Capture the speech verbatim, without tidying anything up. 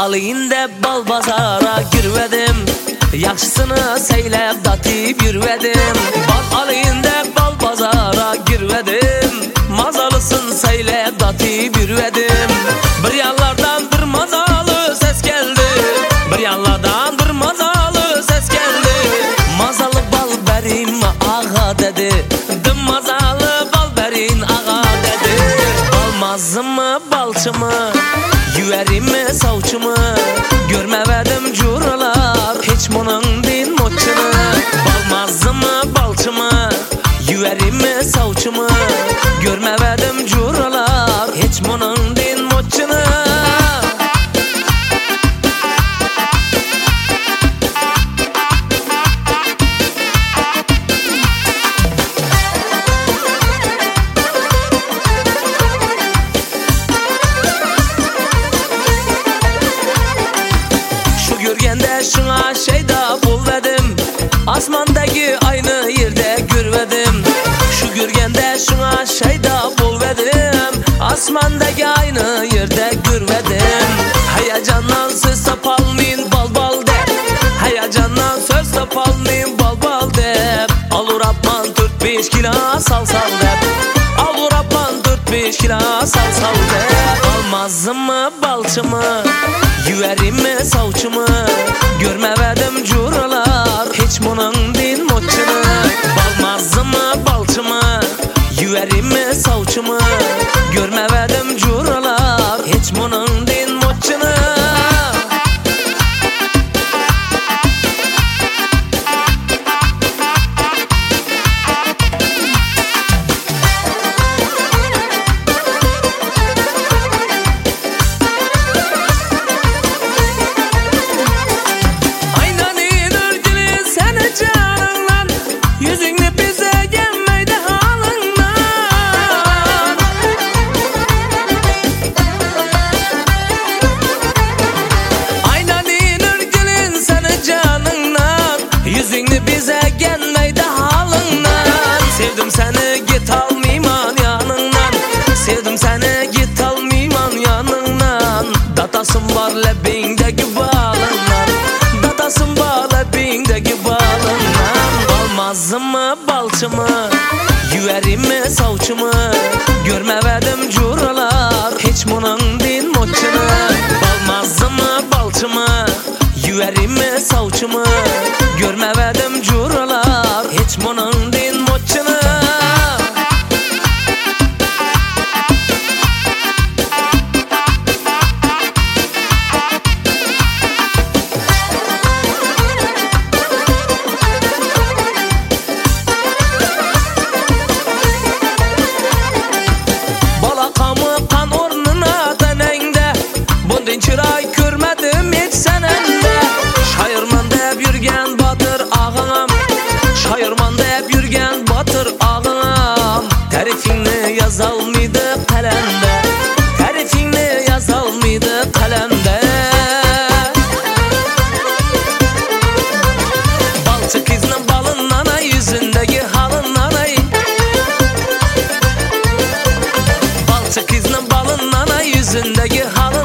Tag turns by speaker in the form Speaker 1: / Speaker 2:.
Speaker 1: alayım de bal bazara girvedim, yaxşısını seylep datip yürvedim. Bal alayım de bal bazara girvedim, mazalısın seylep datip yürvedim. Bir yanlardan bir mazalı ses geldi, bir yanlardan bir mazalı ses geldi. Mazalı bal berim ağa dedi, dım mazalı bal berin ağa dedi. Balmazı mı balçı mı, yüverim mi savçı mı, görmevedim curalar hiç bunun din moçunu. Balmazı mı balçı mı, yüverim mi savçı mı, görmevedim curalar hiç bunun din moçunu. Görgende şuna şeyda bulvedim, asmandaki aynı yerde görvedim. Şu görgende şuna şeyda bulvedim, asmandaki aynı yerde görvedim. Heyecandan söz tapalmayın bal bal de, heyecandan söz tapalmayın bal bal de. Alur apman dört beş kila sal sal de, alur apman dört beş kila sal sal de. Almazı mı balçı mı, yüverim mi savçı mı, görmevedim curalar hiç bunun din moçunu. Balmazı mı balçı mı, yüverim mi savçı mı, görmevedim curalar hiç bunun din moçunu. Yüzünü bize gelmeydi halından, sevdim seni git almayman yanından, sevdim seni git almayman yanından. Datasın var lebindeki balından, datasın var lebindeki balından. Balmazı mı balçı mı, yüverim mi savçı mı, görmevedim curalar hiç bunun din moçunu. Balmazı mı balçı mı, yüverim mi savçı mı, görmevedim curalar hiç bunun din moçunu. Balakamı kan ornuna denende, bundan çıray görmedim hiç senende. Şairman deb yürgen batır ağam, şairman deb yürgen batır ağam. Tarifini yazalmaydı kalemde, tarifini yazalmaydı kalemde. Balçı kızının balından ay, yüzündeki halından ay, balçı kızının balından ay, yüzündeki halından.